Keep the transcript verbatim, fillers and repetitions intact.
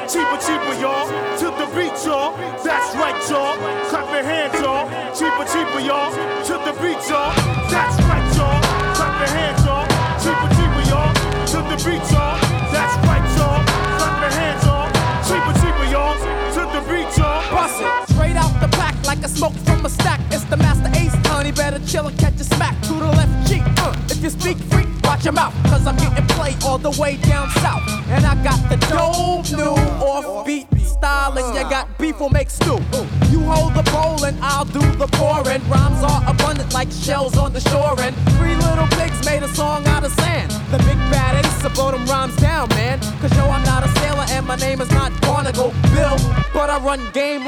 Cheaper, cheaper, y'all. To the beat, y'all. That's right, y'all. Clap your hands, y'all. Cheaper, cheaper, y'all. To the beat, y'all. That's right, y'all. Clap your hands, y'all. Cheaper, cheaper, y'all. To the beat, y'all. That's right, y'all. Clap your hands, y'all. Cheaper, cheaper, y'all. To the beat, y'all. Bust it straight out the pack like a smoke from a stack. It's the Master Ace, honey. Better chill and catch a smack to the left cheek. Uh, if you speak freak, watch your mouth, cause I'm getting played all the way down south. And I got the dope new offbeat style, and you got beef will make stew. You hold the bowl and I'll do the pouring. Rhymes are abundant like shells on the shore, and three little pigs made a song out of sand. The big bad ace, so blow them rhymes down, man. Cause yo, I'm not a sailor and my name is not Barnacle Bill, but I run game like